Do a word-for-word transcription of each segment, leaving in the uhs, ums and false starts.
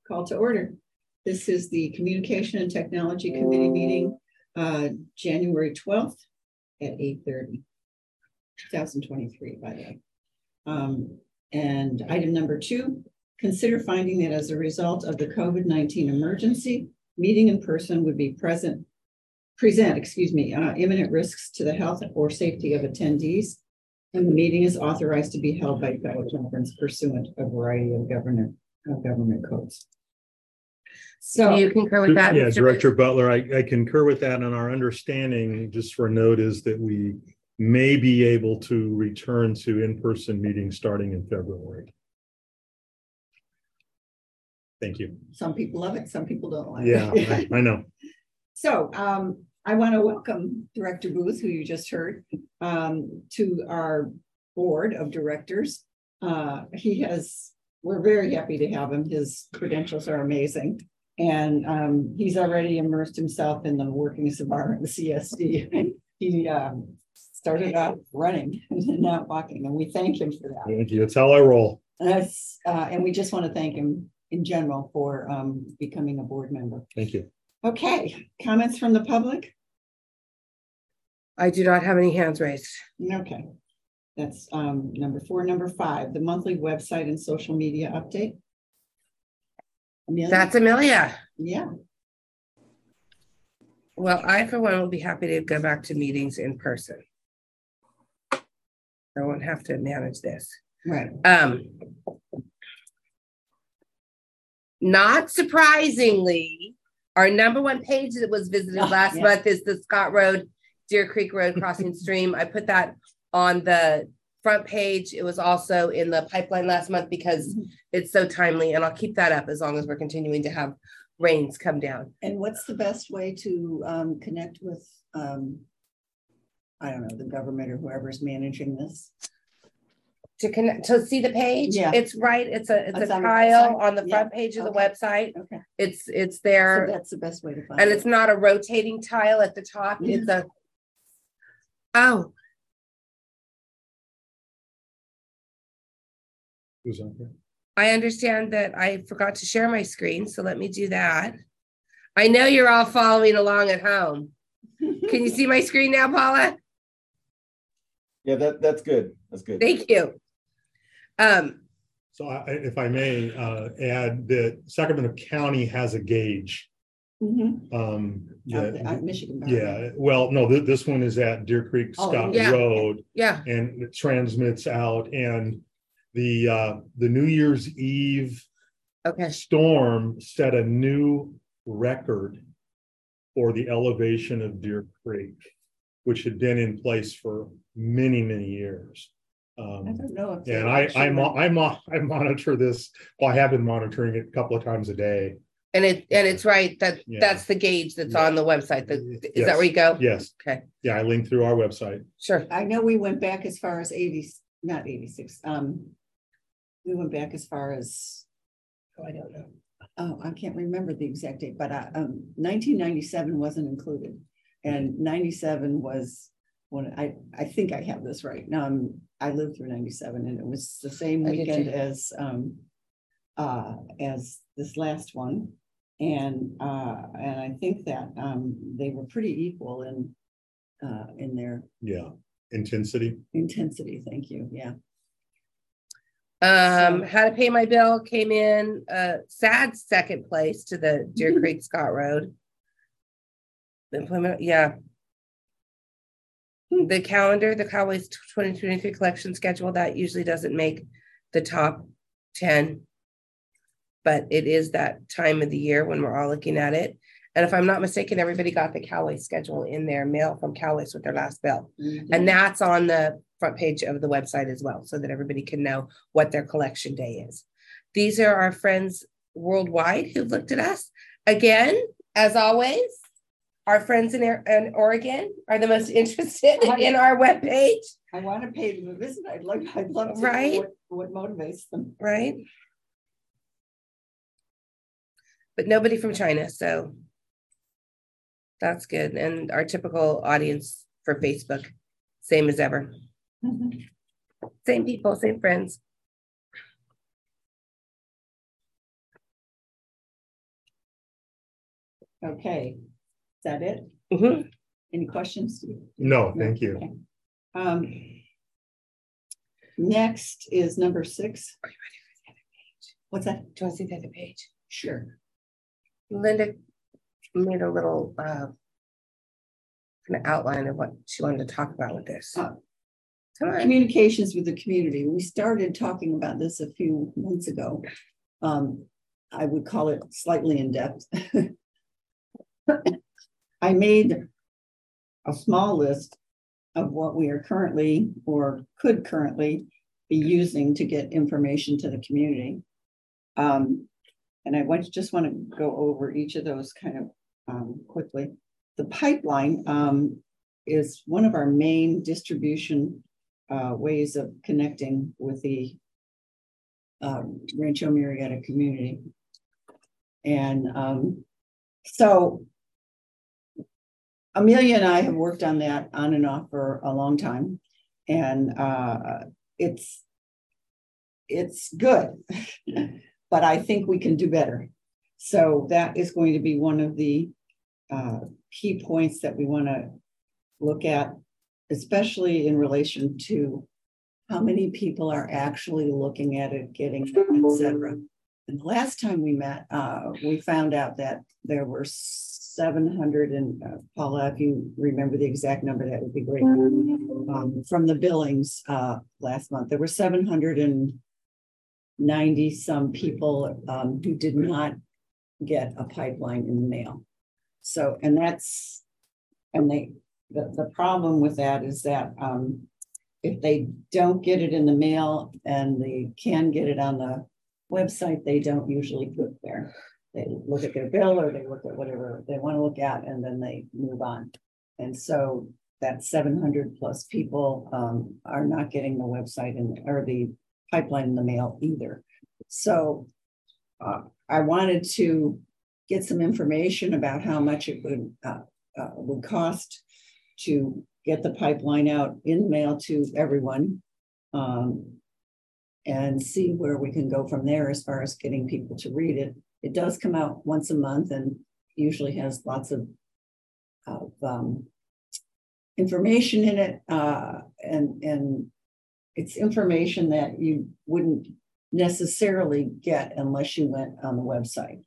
Call to order. This is the Communication and Technology Committee meeting, uh, January twelfth at eight thirty, twenty twenty-three, by the way. Um, and item number two, consider finding that as a result of the COVID nineteen emergency, meeting in person would be present, present, excuse me, uh, imminent risks to the health or safety of attendees. And the meeting is authorized to be held by teleconference pursuant to a variety of government, of government codes. So do you concur with that? Yeah, Mister Director Butler, I, I concur with that. And our understanding, just for a note, is that we may be able to return to in-person meetings starting in February. Thank you. Some people love it, some people don't like yeah, it. Yeah, I, I know. So um, I want to welcome Director Booth, who you just heard, um, to our board of directors. Uh, he has, we're very happy to have him. His credentials are amazing. And um, he's already immersed himself in the workings of our C S D. He um, started out running and not walking, and we thank him for that. Thank you. That's how I roll. That's, uh, and we just want to thank him in general for um, becoming a board member. Thank you. Okay, comments from the public? I do not have any hands raised. Okay, that's um, number four. Number five, the monthly website and social media update. Amelia? That's Amelia. Yeah. Well, I, for one, will be happy to go back to meetings in person. I won't have to manage this. Right. Um, not surprisingly, our number one page that was visited Oh, last yeah. month is the Scott Road, Deer Creek Road crossing stream. I put that on the front page. It was also in the pipeline last month because mm-hmm. it's so timely, and I'll keep that up as long as we're continuing to have rains come down. And what's the best way to um, connect with, um, I don't know, the government or whoever's managing this? To connect, to see the page, yeah, it's right. It's a it's it's a on tile on the yeah. front page of okay. the website. Okay, it's it's there. So that's the best way to find and it. It's not a rotating tile at the top. Mm-hmm. It's a oh. Who's on here? I understand that I forgot to share my screen, so let me do that. I know you're all following along at home. Can you see my screen now, Paula? Yeah, that that's good. That's good. Thank you. Um, so I, if I may uh, add that Sacramento County has a gauge. Mm-hmm. um, that, the, uh, Michigan. Yeah, well, no, th this one is at Deer Creek Scott oh, yeah. Road. Yeah. And it transmits out, and the uh, the New Year's Eve okay. storm set a new record for the elevation of Deer Creek, which had been in place for many, many years. Um, I don't know. If and I, I, mo I, mo I monitor this. Well, I have been monitoring it a couple of times a day. And it and it's right that yeah. that's the gauge that's yeah. on the website. That, is yes. that where you go? Yes. Okay. Yeah, I linked through our website. Sure. I know we went back as far as eighty, not eighty-six. Um, we went back as far as, oh, I don't know. Oh, I can't remember the exact date, but uh, um, nineteen ninety-seven wasn't included, and ninety-seven was when I I think I have this right. Um, I lived through ninety-seven, and it was the same weekend as um, uh, as this last one, and uh, and I think that um, they were pretty equal in uh, in their yeah intensity. Intensity. Thank you. Yeah. Um, So, how to pay my bill came in uh sad second place to the Deer Creek Scott Road. Implement, yeah. The calendar, the Cowboys twenty twenty-three collection schedule, that usually doesn't make the top ten, but it is that time of the year when we're all looking at it. And if I'm not mistaken, everybody got the Cowboys schedule in their mail from Cowboys with their last bill. Mm-hmm. And that's on the front page of the website as well, so that everybody can know what their collection day is. These are our friends worldwide who looked at us. Again, as always, our friends in, in Oregon are the most interested in our webpage. I want to pay them a visit. I'd like, I'd love to right? know what, what motivates them. Right. But nobody from China, so that's good. And our typical audience for Facebook, same as ever. Mm-hmm. Same people, same friends. Okay, is that it? Mhm. Any questions? No, thank you. Okay. Um, next is number six. Are you ready for the other page? What's that? Do you want to see the other page? Sure. Linda made a little uh, kind of outline of what she wanted to talk about with this. Uh, Come on. Communications with the community. We started talking about this a few months ago. Um, I would call it slightly in depth. I made a small list of what we are currently or could currently be using to get information to the community. Um, and I want, just want to go over each of those kind of um, quickly. The pipeline um, is one of our main distribution uh, ways of connecting with the um, Rancho Murrieta community. And um, so Amelia and I have worked on that on and off for a long time, and uh, it's it's good, but I think we can do better. So that is going to be one of the uh, key points that we want to look at, especially in relation to how many people are actually looking at it, getting it, et cetera. And the last time we met, uh, we found out that there were seven hundred, and uh, Paula, if you remember the exact number, that would be great. Um, from the billings uh, last month, there were seven hundred ninety some people um, who did not get a pipeline in the mail. So, and that's, and they, the, the problem with that is that um, if they don't get it in the mail and they can get it on the website, they don't usually click there. They look at their bill or they look at whatever they want to look at, and then they move on. And so that seven hundred plus people um, are not getting the website and or the pipeline in the mail either. So uh, I wanted to get some information about how much it would uh, uh, would cost to get the pipeline out in the mail to everyone, um, and see where we can go from there as far as getting people to read it. It does come out once a month and usually has lots of, of um, information in it, uh, and, and it's information that you wouldn't necessarily get unless you went on the website.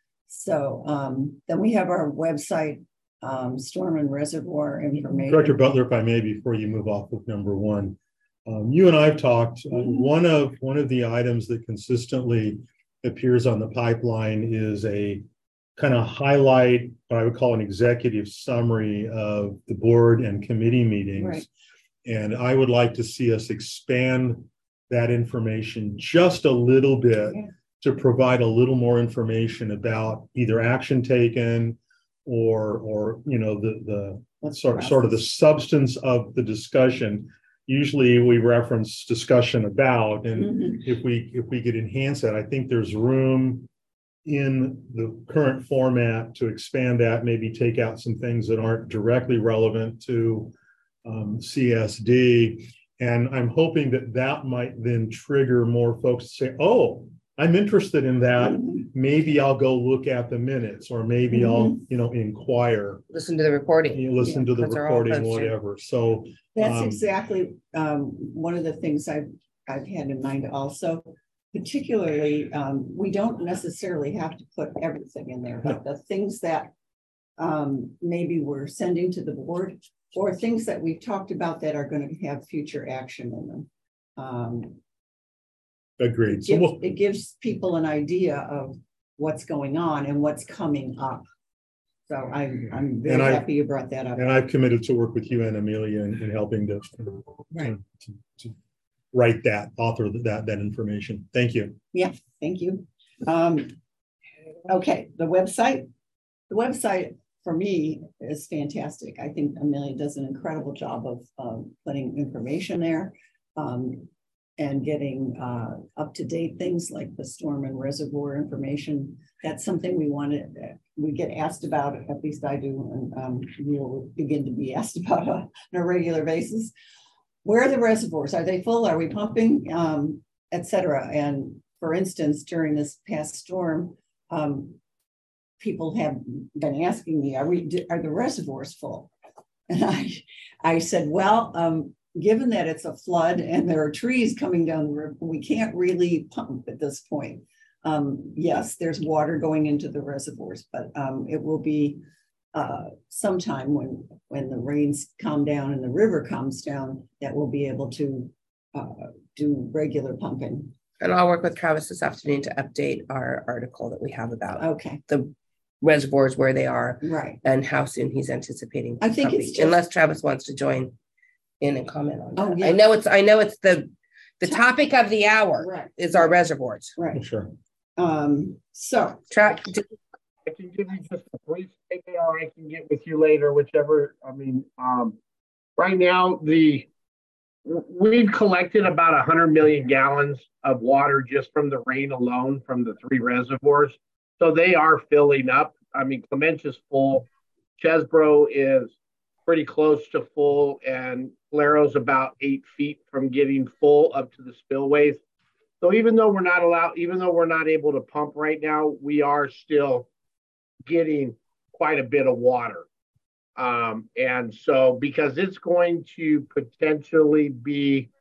So um, then we have our website, um, storm and reservoir information. Director Butler, if I may, before you move off with number one, um, you and I have talked. Uh, Mm-hmm. One of one of the items that consistently appears on the pipeline is a kind of highlight, what I would call an executive summary of the board and committee meetings. Right. And I would like to see us expand that information just a little bit, Yeah. to provide a little more information about either action taken or, or you know, the, the What's sort, the sort of the process? substance of the discussion. Usually we reference discussion about, and Mhm. if we if we could enhance that, I think there's room in the current format to expand that, maybe take out some things that aren't directly relevant to um, C S D. And I'm hoping that that might then trigger more folks to say, oh, I'm interested in that. Mhm. Maybe I'll go look at the minutes, or maybe I'll, you know, inquire, Listen to the recording. you know, listen to the Because they're all recording, posted. whatever. So That's um, exactly um, one of the things I've I've had in mind also. Particularly, um, we don't necessarily have to put everything in there, but the things that um, maybe we're sending to the board, or things that we've talked about that are going to have future action in them. Um, agreed. it, So gives, we'll, it gives people an idea of what's going on and what's coming up. So I'm I'm very And I- happy you brought that up. and I've committed to work with you and Amelia in, in helping to, Right. to, to write that, author that, that information. Thank you. Yeah, thank you. Um, okay, the website. The website for me is fantastic. I think Amelia does an incredible job of um, putting information there um, and getting uh, up-to-date things like the storm and reservoir information. That's something we wanted, uh, we get asked about, at least I do, and um, we'll begin to be asked about uh, on a regular basis. Where are the reservoirs? Are they full? Are we pumping? Um, et cetera. And for instance, during this past storm, um, people have been asking me, are we, are the reservoirs full? And I, I said, well, um, given that it's a flood and there are trees coming down the river, we can't really pump at this point. Um, yes, there's water going into the reservoirs, but um, it will be uh, sometime when, when the rains calm down and the river calms down, that we'll be able to uh, do regular pumping. And I'll work with Travis this afternoon to update our article that we have about Okay. the reservoirs, where they are, Right. and how soon he's anticipating. I think pumping, it's just, unless Travis wants to join in and comment on that. Oh, yeah. I know it's, I know it's the, the topic of the hour right. is our reservoirs. Right. Sure. Um, so. Tra- I can give you just a brief statement, or I can get with you later, whichever. I mean, um, right now, the we've collected about one hundred million gallons of water just from the rain alone from the three reservoirs. So they are filling up. I mean, Clementia's full. Chesbro is pretty close to full, and Claro's about eight feet from getting full up to the spillways. So even though we're not allowed, even though we're not able to pump right now, we are still getting quite a bit of water. Um, and so because it's going to potentially be,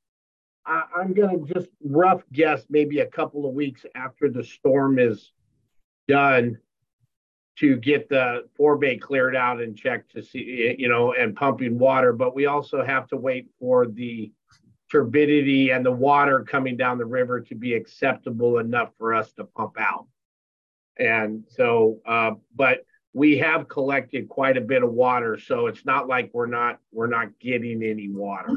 I, I'm going to just rough guess maybe a couple of weeks after the storm is done to get the forebay cleared out and checked to see, you know, and pumping water. But we also have to wait for the turbidity and the water coming down the river to be acceptable enough for us to pump out. And so, uh, but we have collected quite a bit of water, so it's not like we're not we're not getting any water.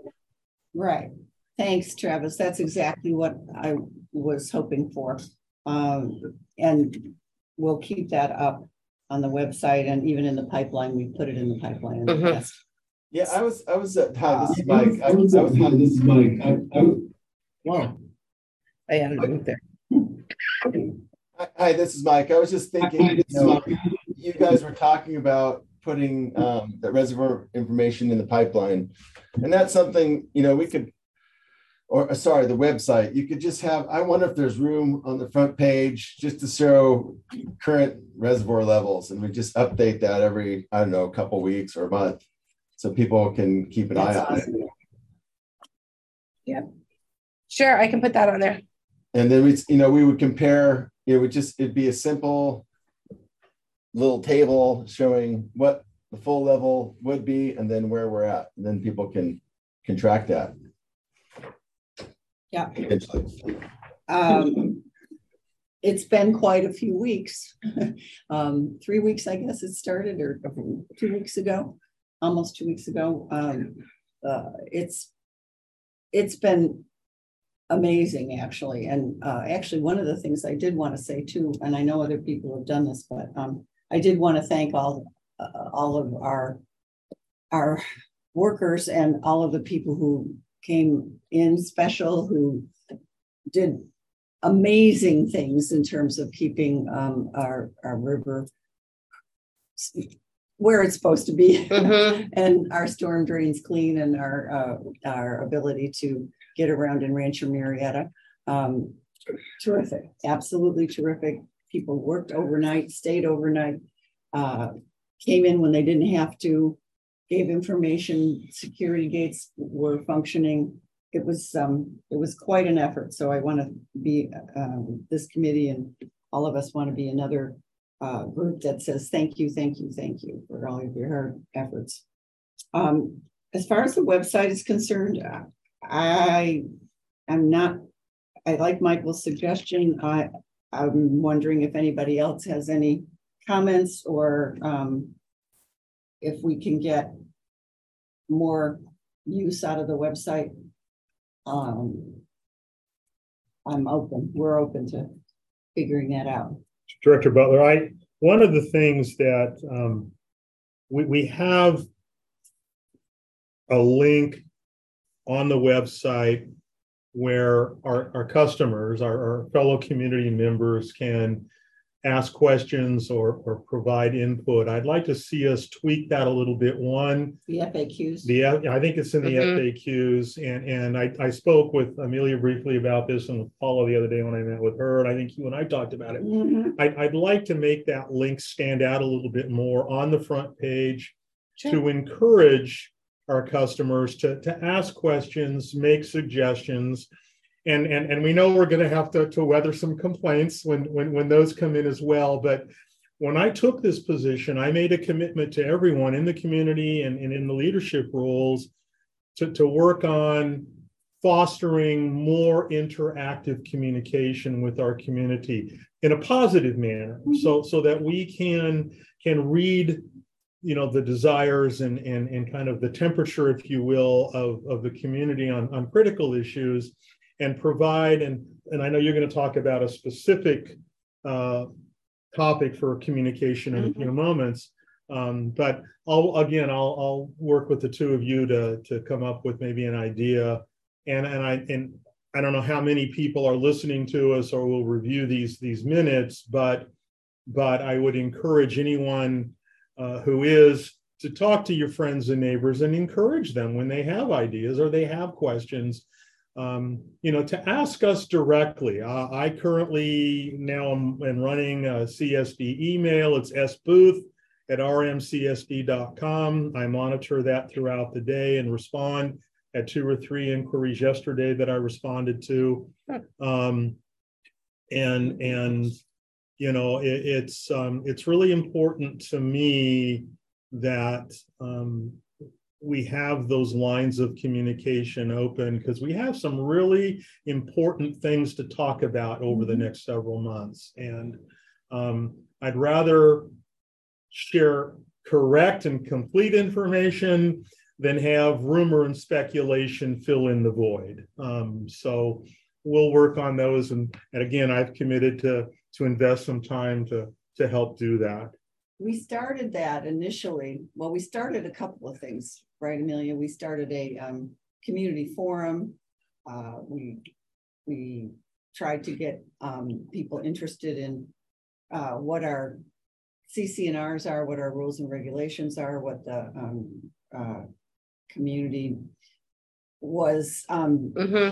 Right. Thanks, Travis. That's exactly what I was hoping for. Um, and we'll keep that up on the website, and even in the pipeline. We put it in the pipeline in the Mhm. past. Yeah, I was, I was, uh, hi, this is I Mike. was, I I was, I was, hi, this is Mike. I, I, Wow. I added it there. hi- hi, this is Mike. I was just thinking, Hi, you this is know, Mike. you guys were talking about putting um, the reservoir information in the pipeline. And that's something, you know, we could, or uh, sorry, the website, you could just have, I wonder if there's room on the front page just to show current reservoir levels. And we just update that every, I don't know, a couple weeks or a month, so people can keep an That's eye on awesome. it. Sure, I can put that on there. And then we, you know, we would compare, it would just, it'd be a simple little table showing what the full level would be and then where we're at. And then people can, can track that. Yeah. Eventually. Um, it's been quite a few weeks. um, three weeks, I guess it started, or two weeks ago, almost two weeks ago. Um, uh, it's it's been amazing, actually. And uh, actually, one of the things I did want to say too, and I know other people have done this, but um, I did want to thank all uh, all of our our workers and all of the people who came in special, who did amazing things in terms of keeping um, our, our river where it's supposed to be, Mhm. and our storm drains clean, and our uh, our ability to get around in Rancho Murrieta. Um, terrific, absolutely terrific. People worked overnight, stayed overnight, uh, came in when they didn't have to, gave information, security gates were functioning. It was um, it was quite an effort. So I want to be um, this committee, and all of us want to be another uh, group that says thank you, thank you, thank you for all of your hard efforts. Um, as far as the website is concerned, I am not. I like Michael's suggestion. I I'm wondering if anybody else has any comments, or um, if we can get more use out of the website. Um, I'm open. We're open to figuring that out. Director Butler, I one of the things that um, we we have a link on the website where our, our customers, our, our fellow community members can ask questions or, or provide input. I'd like to see us tweak that a little bit. One, The F A Qs. the, I think it's in the Mhm. F A Qs, and, and I, I spoke with Amelia briefly about this and with Paula the other day when I met with her, and I think you and I talked about it. Mhm. I'd, I'd like to make that link stand out a little bit more on the front page to encourage our customers to, to ask questions, make suggestions. And, and, and we know we're going to have to, to weather some complaints when, when, when those come in as well. But when I took this position, I made a commitment to everyone in the community and, and in the leadership roles to, to work on fostering more interactive communication with our community in a positive manner, mm-hmm. so, so that we can, can read, you know, the desires and, and, and kind of the temperature, if you will, of, of the community on, on critical issues, and provide, and, and I know you're going to talk about a specific uh, topic for communication in mm-hmm. a few moments, um, but I'll, again, I'll, I'll work with the two of you to, to come up with maybe an idea, and, and, I, and I don't know how many people are listening to us or will review these, these minutes, but, but I would encourage anyone uh, who is to talk to your friends and neighbors and encourage them when they have ideas or they have questions. Um, you know, to ask us directly. Uh, I currently now am, am running a C S D email. It's sbooth at r m c s d dot com. I monitor that throughout the day and respond at two or three inquiries yesterday that I responded to. Um, and, and, you know, it, it's, um, it's really important to me that, um, we have those lines of communication open, because we have some really important things to talk about over the next several months. And um, I'd rather share correct and complete information than have rumor and speculation fill in the void. Um, so we'll work on those. And, and again, I've committed to, to invest some time to, to help do that. We started that initially. Well, we started a couple of things, right, Amelia? We started a um, community forum. Uh, we we tried to get um, people interested in uh, what our C C N Rs are, what our rules and regulations are, what the um, uh, community was um, mm-hmm.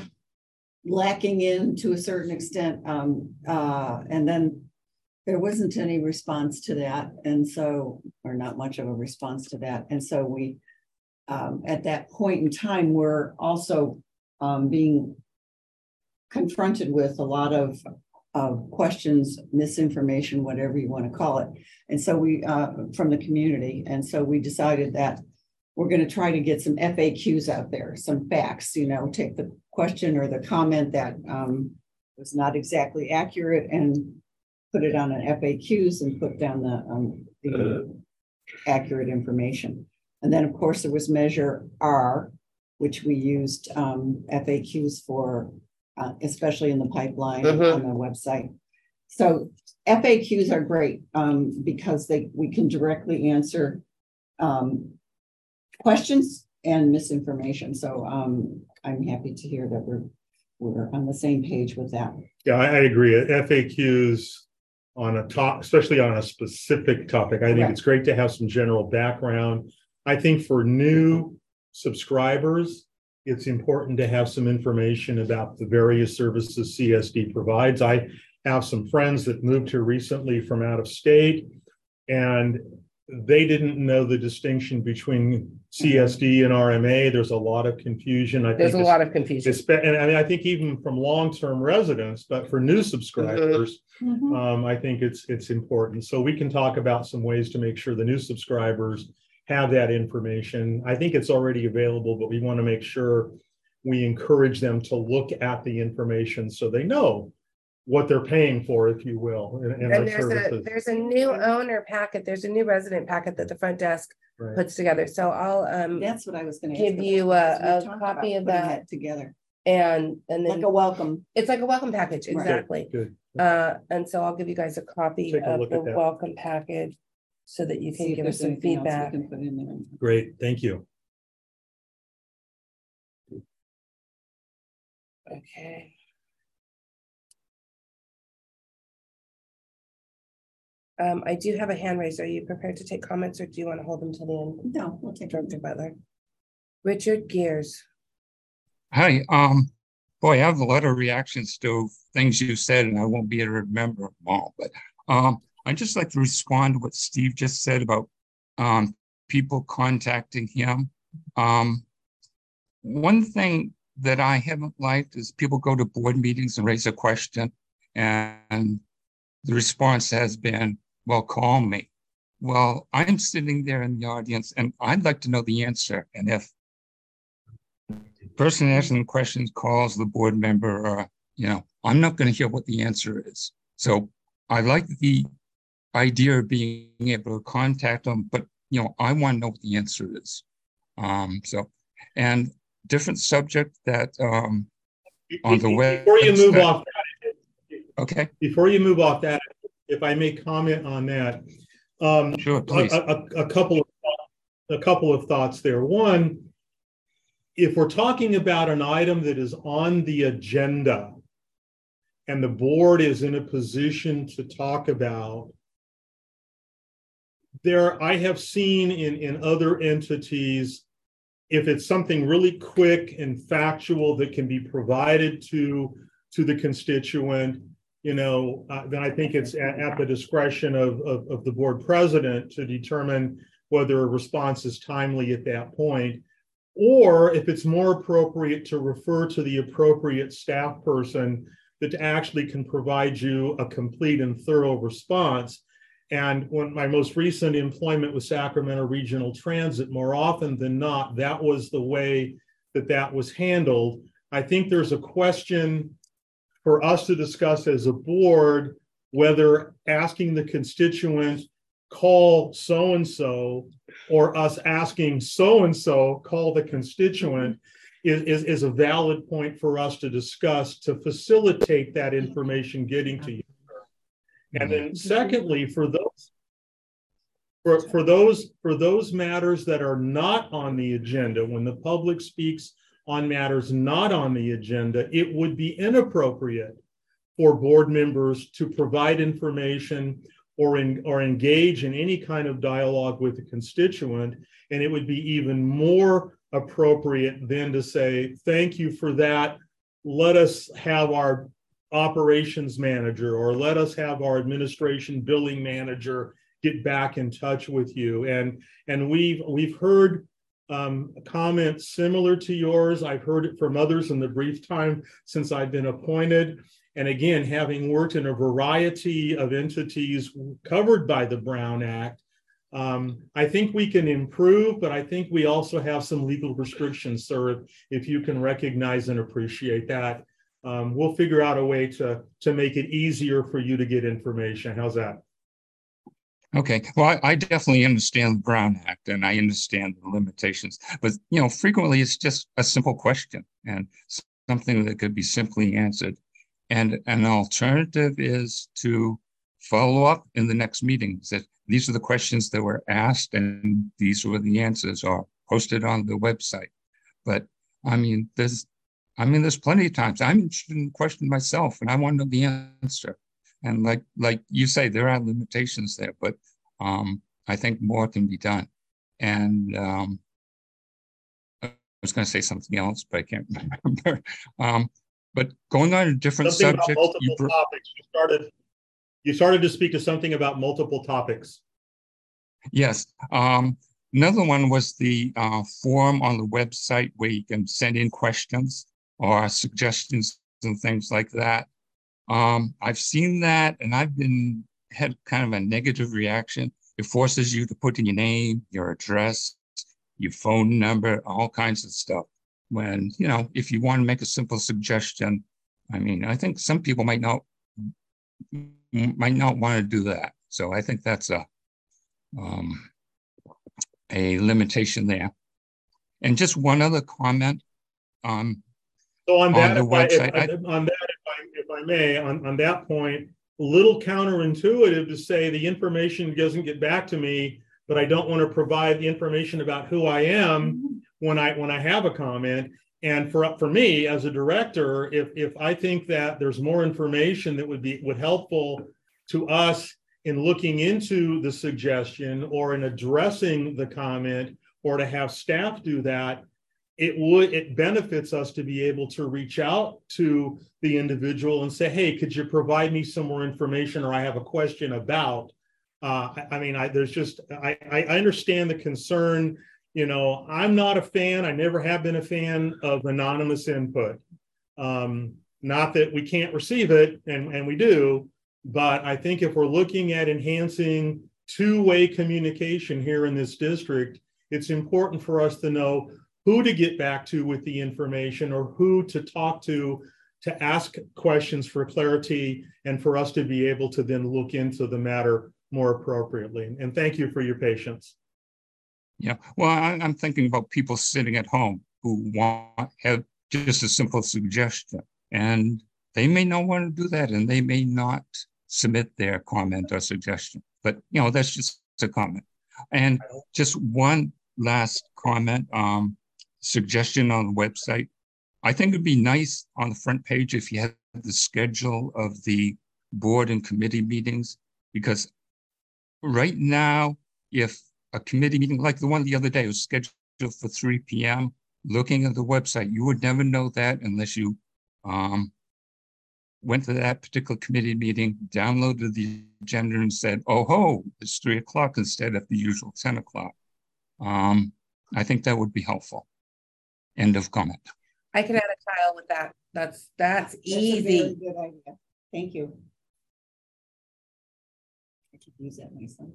lacking in to a certain extent, um, uh, and then there wasn't any response to that. And so, or not much of a response to that. And so we, um, at that point in time, we're also um, being confronted with a lot of, of questions, misinformation, whatever you want to call it. And so we, uh, from the community. And so we decided that we're going to try to get some F A Qs out there, some facts, you know, take the question or the comment that um, was not exactly accurate and put it on an F A Qs and put down the, um, the accurate information. And then, of course, there was Measure R, which we used um, F A Qs for, uh, especially in the pipeline mm-hmm. on the website. So F A Qs are great um, because they we can directly answer um, questions and misinformation. So um, I'm happy to hear that we're we're on the same page with that. Yeah, I, I agree. F A Qs on a top, especially on a specific topic. I think right. It's great to have some general background. I think for new subscribers, it's important to have some information about the various services C S D provides. I have some friends that moved here recently from out of state, and they didn't know the distinction between C S D and R M A. There's a lot of confusion. I There's think a lot of confusion. And I mean, I think even from long-term residents, but for new subscribers, mm-hmm. um, I think it's it's important. So we can talk about some ways to make sure the new subscribers have that information. I think it's already available, but we want to make sure we encourage them to look at the information so they know what they're paying for, if you will. In, in and there's a, there's a new owner packet. There's a new resident packet that the front desk right. puts together. So I'll um, that's what I was going to give you a, a copy of that. that together. And and then like a welcome. It's like a welcome package, exactly. Good. Good. Uh, and so I'll give you guys a copy Take a of the that. welcome package so that you can give us some feedback. We can put in there. Great, thank you. Okay. Um, I do have a hand raised. Are you prepared to take comments, or do you want to hold them till the end? No, we'll take Director Butler. Richard Gears. Hi, um, boy, I have a lot of reactions to things you said, and I won't be able to remember them all. But um, I'd just like to respond to what Steve just said about um, people contacting him. Um, one thing that I haven't liked is people go to board meetings and raise a question, and the response has been, well, call me. Well, I'm sitting there in the audience and I'd like to know the answer. And if the person asking the questions calls the board member, or, you know, I'm not going to hear what the answer is. So I like the idea of being able to contact them, but, you know, I want to know what the answer is. Um, so, and different subject that um, on the web. Before you move off that, okay. Before you move off that, if I may comment on that, um, sure, please. A, a, a couple of a couple of thoughts there. One, if we're talking about an item that is on the agenda, and the board is in a position to talk about, there I have seen in in other entities, if it's something really quick and factual that can be provided to to the constituent, you know, uh, then I think it's at, at the discretion of, of, of the board president to determine whether a response is timely at that point, or if it's more appropriate to refer to the appropriate staff person that actually can provide you a complete and thorough response. And when my most recent employment with Sacramento Regional Transit, more often than not, that was the way that that was handled. I think there's a question for us to discuss as a board, whether asking the constituent, call so-and-so, or us asking so-and-so, call the constituent, is, is, is a valid point for us to discuss to facilitate that information getting to you. And then secondly, for those, for, for those, for those matters that are not on the agenda, when the public speaks on matters not on the agenda, it would be inappropriate for board members to provide information or, in, or engage in any kind of dialogue with the constituent. And it would be even more appropriate then to say, thank you for that. Let us have our operations manager, or let us have our administration billing manager get back in touch with you. And, and we've, we've heard um, comments similar to yours. I've heard it from others in the brief time since I've been appointed. And again, having worked in a variety of entities covered by the Brown Act, um, I think we can improve, but I think we also have some legal restrictions, sir, if you can recognize and appreciate that. Um, we'll figure out a way to, to make it easier for you to get information. How's that? Okay, well, I, I definitely understand the Brown Act and I understand the limitations, but, you know, frequently it's just a simple question and something that could be simply answered. And an alternative is to follow up in the next meeting. That these are the questions that were asked and these were the answers, or posted on the website. But I mean, there's I mean, there's plenty of times I'm interested in the question myself and I want to know the answer. And like like you say, there are limitations there, but um, I think more can be done. And um, I was going to say something else, but I can't remember. um, but going on a different something subject. About multiple you topics. You started, you started to speak to something about multiple topics. Yes. Um, another one was the uh, form on the website where you can send in questions or suggestions and things like that. Um, I've seen that and I've been had kind of a negative reaction. It forces you to put in your name, your address, your phone number, all kinds of stuff. When, you know, if you want to make a simple suggestion, I mean, I think some people might not might not want to do that. So I think that's a um, a limitation there. And just one other comment. Um, so on that, on the if website, I, if, on that, if I, if I may, on, on that point, a little counterintuitive to say the information doesn't get back to me, but I don't want to provide the information about who I am when I when I have a comment. And for for me as a director, if if I think that there's more information that would be would helpful to us in looking into the suggestion or in addressing the comment, or to have staff do that, it would, it benefits us to be able to reach out to the individual and say, hey, could you provide me some more information, or I have a question about, uh, I, I mean, I, there's just, I, I understand the concern. You know, I'm not a fan, I never have been a fan of anonymous input. Um, not that we can't receive it, and, and we do, but I think if we're looking at enhancing two-way communication here in this district, it's important for us to know who to get back to with the information, or who to talk to to ask questions for clarity, and for us to be able to then look into the matter more appropriately. And thank you for your patience. Yeah, well, I, I'm thinking about people sitting at home who want have just a simple suggestion, and they may not want to do that, and they may not submit their comment or suggestion. But you know, that's just a comment. And just one last comment, um, suggestion on the website. I think it'd be nice on the front page if you had the schedule of the board and committee meetings, because right now, if a committee meeting like the one the other day was scheduled for three P M, looking at the website, you would never know that unless you um, went to that particular committee meeting, downloaded the agenda and said, oh, ho, it's three o'clock instead of the usual ten o'clock. Um, I think that would be helpful. End of comment. I can add a tile with that. That's that's, that's easy. A very good idea. Thank you. I could use that myself.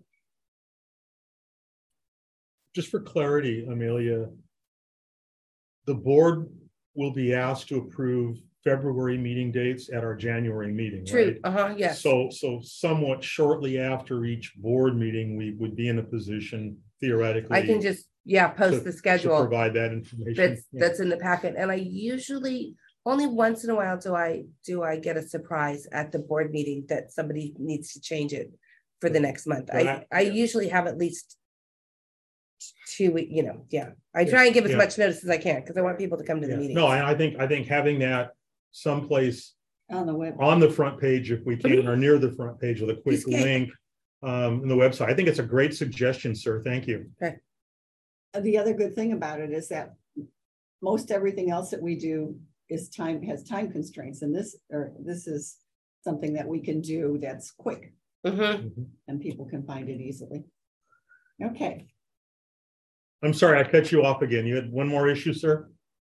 Just for clarity, Amelia, the board will be asked to approve February meeting dates at our January meeting. True. Right? Uh-huh. Yes. So, so somewhat shortly after each board meeting, we would be in a position theoretically. I can just, yeah, post to, the schedule. to provide that information. That's yeah. that's in the packet. And I usually only once in a while do I do I get a surprise at the board meeting that somebody needs to change it for the next month. Right. I, I usually have at least two weeks, you know, yeah. I try and give as yeah. much notice as I can because I want people to come to yeah. the meeting. No, I, I think I think having that someplace on the web, on the front page, if we can, or near the front page with a quick link um, in the website. I think it's a great suggestion, sir. Thank you. Okay. The other good thing about it is that most everything else that we do is time has time constraints, and this or this is something that we can do that's quick, Mm-hmm. Mm-hmm. and people can find it easily. Okay. I'm sorry, I cut you off again. You had one more issue, sir?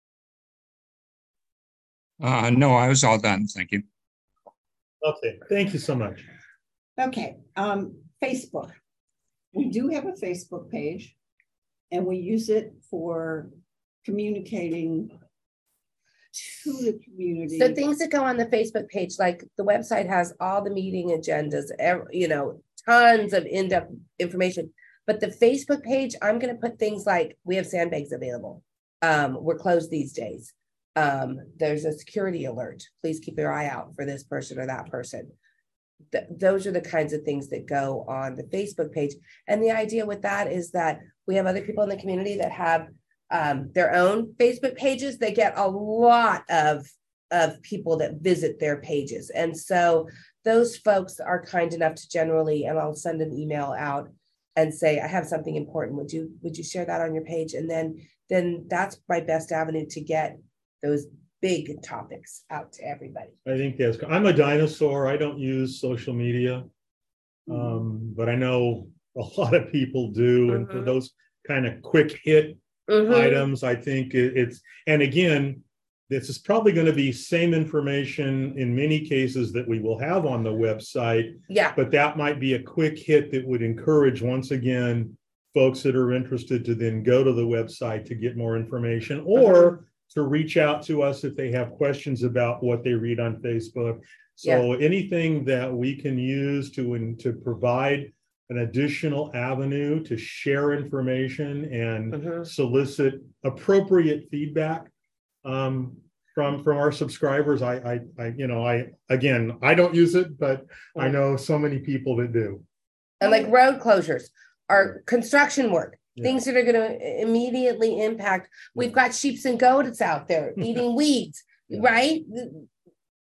Uh, no, I was all done. Thank you. Okay, thank you so much. Okay, um, Facebook. We do have a Facebook page, and we use it for communicating to the community. So things that go on the Facebook page, like the website has all the meeting agendas, you know, tons of in-depth information. But the Facebook page, I'm going to put things like we have sandbags available. Um, we're closed these days. Um, there's a security alert. Please keep your eye out for this person or that person. Th those are the kinds of things that go on the Facebook page. And the idea with that is that we have other people in the community that have um, their own Facebook pages. They get a lot of, of people that visit their pages. And so those folks are kind enough to generally, and I'll send an email out and say, I have something important. Would you, would you share that on your page? And then, then that's my best avenue to get those big topics out to everybody. I think that's, I'm a dinosaur. I don't use social media, um, but I know a lot of people do. And for those kind of quick hit mm-hmm. items, I think it, it's, and again, this is probably going to be same information in many cases that we will have on the website. Yeah. But that might be a quick hit that would encourage, once again, folks that are interested to then go to the website to get more information, or uh-huh. to reach out to us if they have questions about what they read on Facebook. So yeah. anything that we can use to, to provide an additional avenue to share information and uh-huh. solicit appropriate feedback um, from, from our subscribers. I, I, I, you know, I, again, I don't use it, but uh-huh. I know so many people that do. And like road closures, our construction work, yeah. things that are going to immediately impact. We've got sheep and goats out there eating weeds, yeah. right?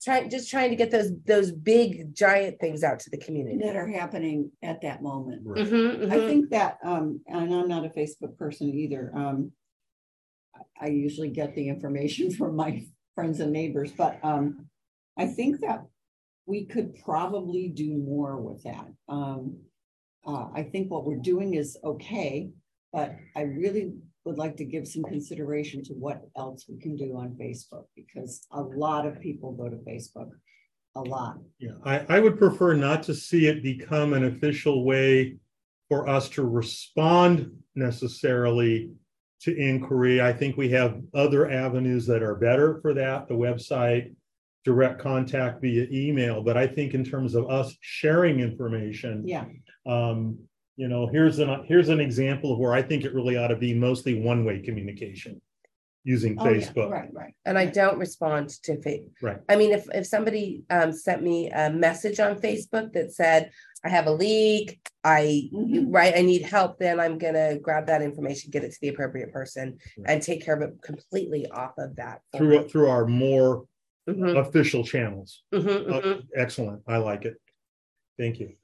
trying, just trying to get those, those big giant things out to the community. that are happening at that moment. Right. Mhm, I mhm. think that, um, and I'm not a Facebook person either. Um, I- I usually get the information from my friends and neighbors, but, um, I think that we could probably do more with that. Um, uh, I think what we're doing is okay, but I really would like to give some consideration to what else we can do on Facebook, because a lot of people go to Facebook, a lot. Yeah, I, I would prefer not to see it become an official way for us to respond necessarily to inquiry. I think we have other avenues that are better for that, the website, direct contact via email. But I think in terms of us sharing information, Yeah, um, you know, here's an here's an example of where I think it really ought to be mostly one-way communication using oh, yeah, Facebook. right, right. And I right. don't respond to fa- Right. I mean, if, if somebody um, sent me a message on Facebook that said, I have a leak, I, Mhm. right, I need help, then I'm gonna grab that information, get it to the appropriate person Right. and take care of it completely off of that. Through through our more Mhm, official channels. mhm, Uh, mhm. Excellent. I like it. Thank you.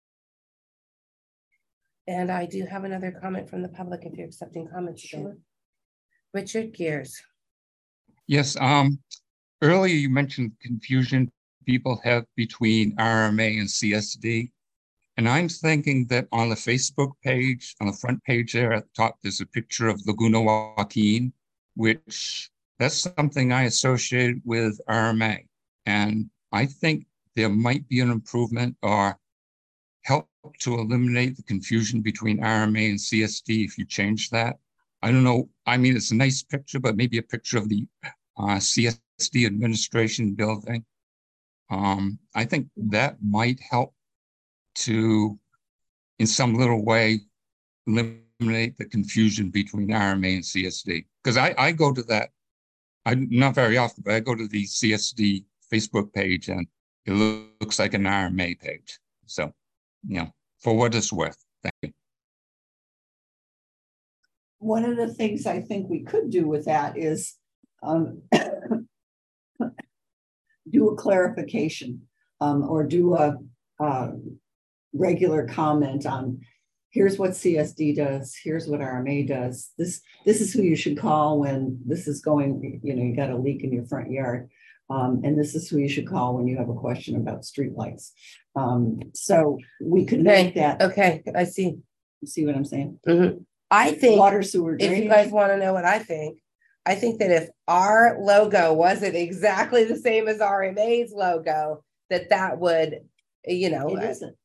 And I do have another comment from the public if you're accepting comments. Sure. Richard Gears. Yes, um, earlier you mentioned confusion people have between R M A and C S D. And I'm thinking that on the Facebook page, on the front page there at the top, there's a picture of Laguna Joaquin, which that's something I associated with R M A. And I think there might be an improvement or help to eliminate the confusion between R M A and C S D if you change that. I don't know. I mean, it's a nice picture, but maybe a picture of the uh, C S D administration building. Um, I think that might help to, in some little way, eliminate the confusion between R M A and C S D. Because I, I go to that, I not very often, but I go to the C S D Facebook page and it looks like an R M A page. So, you know, for what it's worth. Thank you. One of the things I think we could do with that is um, do a clarification um, or do a, a regular comment on here's what C S D does, here's what R M A does. This this is who you should call when this is going, you know, you got a leak in your front yard. Um, and this is who you should call when you have a question about streetlights. Um, so we could Okay, make that. okay, I see. See what I'm saying? Mhm. I think Water, sewer, if drainage. you guys want to know what I think, I think that if our logo wasn't exactly the same as R M A's logo, that that would, you know, It isn't.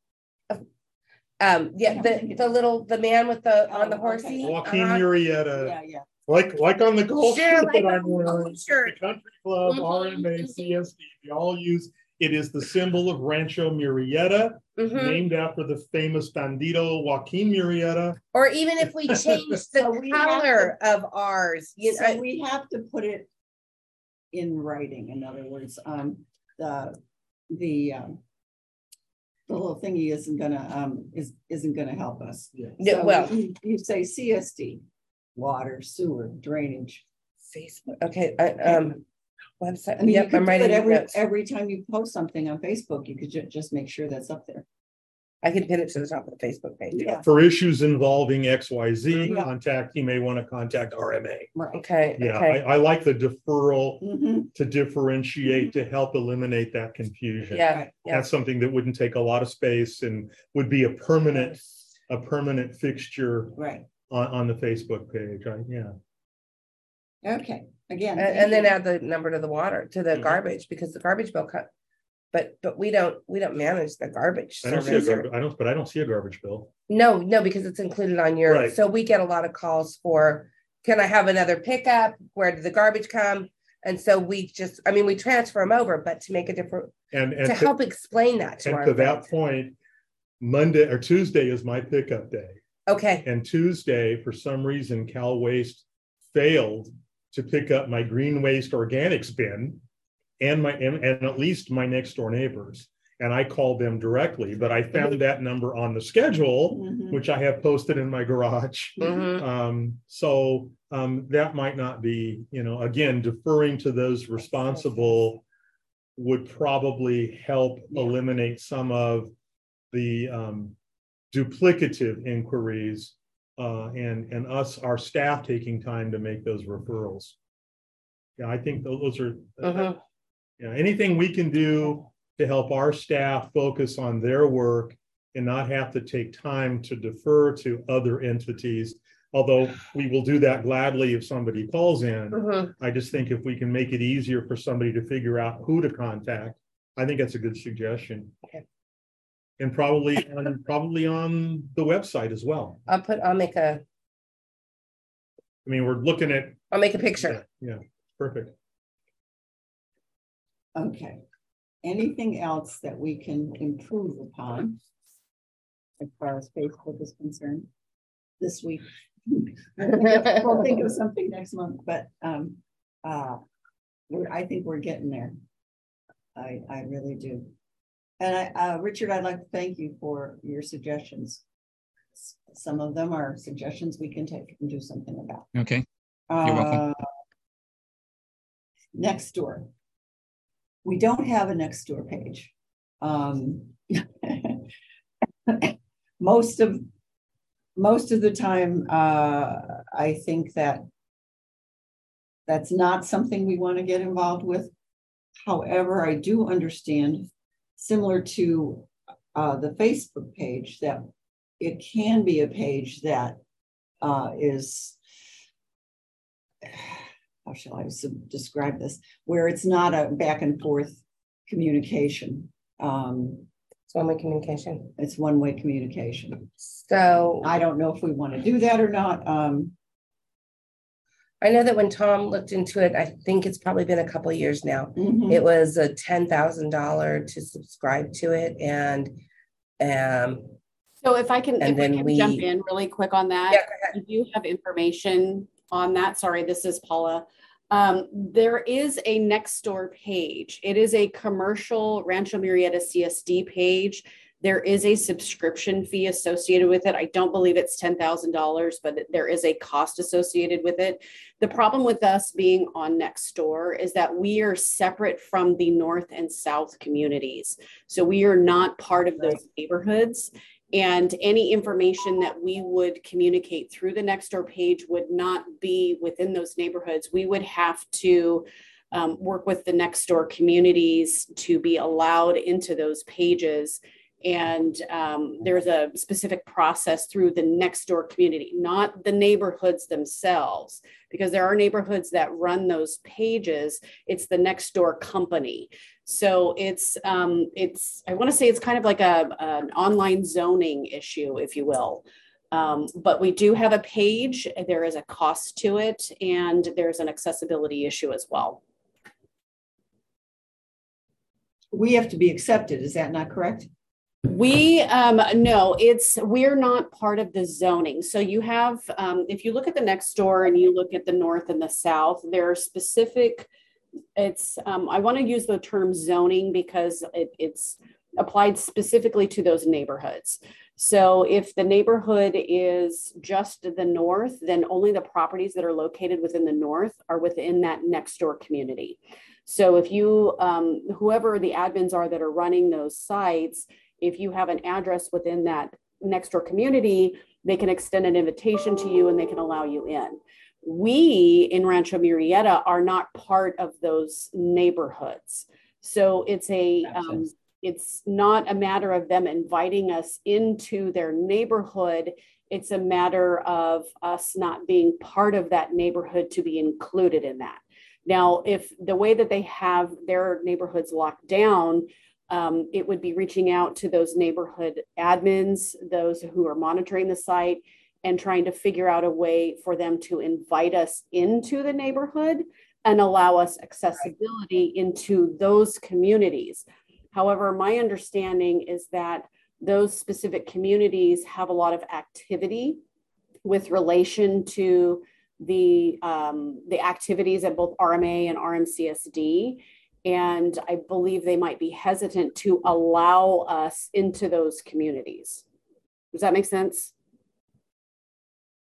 um, yeah, don't the, think it the little, the man with the, on the Oh, horsey. okay. Joaquin uh-huh. Murrieta, Yeah, yeah. like like on the golf Sure, shirt like that on I'm the wearing, golf shirt. the country club, Mhm, R M A, mhm. C S D, they all use, it is the symbol of Rancho Murrieta, Mhm. named after the famous bandito Joaquin Murrieta. Or even if we change the So we have color of ours, you So know, we have to put it in writing, in other words, um, the, the, um, the little thingy isn't gonna, um, is, isn't gonna help us. Yeah. Yeah, So well- you, you say C S D, water, sewer, drainage. Facebook, okay, I, um, website, I mean, you yep, could I'm do writing it every, notes. every time you post something on Facebook, you could ju- just make sure that's up there. I can pin it to the top of the Facebook page. Yeah. For issues involving X Y Z Mhm. contact, you may want to contact R M A. Right. Okay, Yeah, okay, I, I like the deferral Mhm. to differentiate to help eliminate that confusion. yeah, Right. yeah. That's something that wouldn't take a lot of space and would be a permanent, a permanent fixture Right. on, on the Facebook page. I, yeah. Okay, again. And, thank and then you. add the number to the water, to the Mhm. garbage, because the garbage bill cut. But, but we don't, we don't manage the garbage. I don't see a service or- garbage, I don't, but I don't see a garbage bill. No, no, because it's included on your, Right. so we get a lot of calls for, can I have another pickup? Where did the garbage come? And so we just, I mean, we transfer them over, but to make a different, And, and to to, help explain that to and our. to that folks. point, Monday or Tuesday is my pickup day. Okay, And Tuesday, for some reason, Cal Waste failed to pick up my green waste organics bin and my, and, and at least my next door neighbors. And I called them directly, but I found that number on the schedule, Mhm. which I have posted in my garage. mhm, Um, so um, that might not be, you know, again, deferring to those responsible would probably help eliminate some of the um, duplicative inquiries uh, and, and us, our staff taking time to make those referrals. Yeah, I think those are, Mhm. yeah, anything we can do to help our staff focus on their work and not have to take time to defer to other entities. Although we will do that gladly if somebody calls in. Mhm. I just think if we can make it easier for somebody to figure out who to contact, I think that's a good suggestion. Okay. And probably on, probably on the website as well. I'll put, I'll make a, I mean, we're looking at. I'll make a picture. Yeah, yeah, perfect. Okay. Anything else that we can improve upon as far as Facebook is concerned this week? We'll think of something next month, but um, uh, we're, I think we're getting there. I, I really do. And I, uh, Richard, I'd like to thank you for your suggestions. Some of them are suggestions we can take and do something about. Okay, you're welcome. Uh, Nextdoor. We don't have a Nextdoor page. Um, most of most of the time, uh, I think that that's not something we want to get involved with. However, I do understand, similar to uh, the Facebook page, that it can be a page that uh, is, how shall I describe this, where it's not a back and forth communication. Um, It's one-way communication. it's one-way communication. So I don't know if we want to do that or not. Um, I know that when Tom looked into it, I think it's probably been a couple of years now. mhm. It was a ten thousand dollars to subscribe to it, and um, So if I can, And if I then can we- jump in really quick on that. Yeah, go I do have information on that. Sorry, this is Paula. Um, there is a Nextdoor page. It is a commercial Rancho Murrieta C S D page. There is a subscription fee associated with it. I don't believe it's ten thousand dollars, but there is a cost associated with it. The problem with us being on Nextdoor is that we are separate from the North and South communities. So we are not part of those neighborhoods. And any information that we would communicate through the Nextdoor page would not be within those neighborhoods. We would have to um, work with the Nextdoor communities to be allowed into those pages. And um, there's a specific process through the Nextdoor community, not the neighborhoods themselves, because there are neighborhoods that run those pages. It's the Nextdoor company. So it's, um, it's I want to say it's kind of like a, an online zoning issue, if you will. Um, but we do have a page. There is a cost to it, and there's an accessibility issue as well. We have to be accepted. Is that not correct? We, um, no, it's, we're not part of the zoning. So you have, um, if you look at the Nextdoor and you look at the North and the South, there are specific, it's, um, I want to use the term zoning because it, it's applied specifically to those neighborhoods. So if the neighborhood is just the North, then only the properties that are located within the North are within that Nextdoor community. So if you, um, whoever the admins are that are running those sites, if you have an address within that Nextdoor community, they can extend an invitation to you and they can allow you in. We in Rancho Murrieta are not part of those neighborhoods. So it's a, um, it's not a matter of them inviting us into their neighborhood. It's a matter of us not being part of that neighborhood to be included in that. Now, if the way that they have their neighborhoods locked down, Um, it would be reaching out to those neighborhood admins, those who are monitoring the site, and trying to figure out a way for them to invite us into the neighborhood and allow us accessibility into those communities. However, my understanding is that those specific communities have a lot of activity with relation to the, um, the activities at both R M A and R M C S D. And I believe they might be hesitant to allow us into those communities. Does that make sense?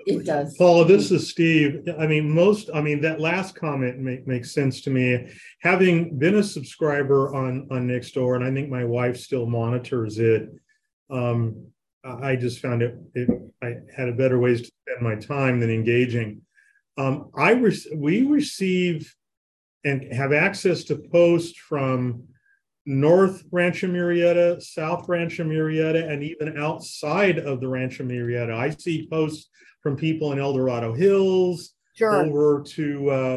It does. Paula, this is Steve. I mean, most, I mean, that last comment make, makes sense to me. Having been a subscriber on, on Nextdoor, and I think my wife still monitors it, um, I just found it, it, I had a better ways to spend my time than engaging. Um, I re we receive and have access to posts from North Rancho Murrieta, South Rancho Murrieta, and even outside of the Rancho Murrieta. I see posts from people in El Dorado Hills, Sure. over to, uh,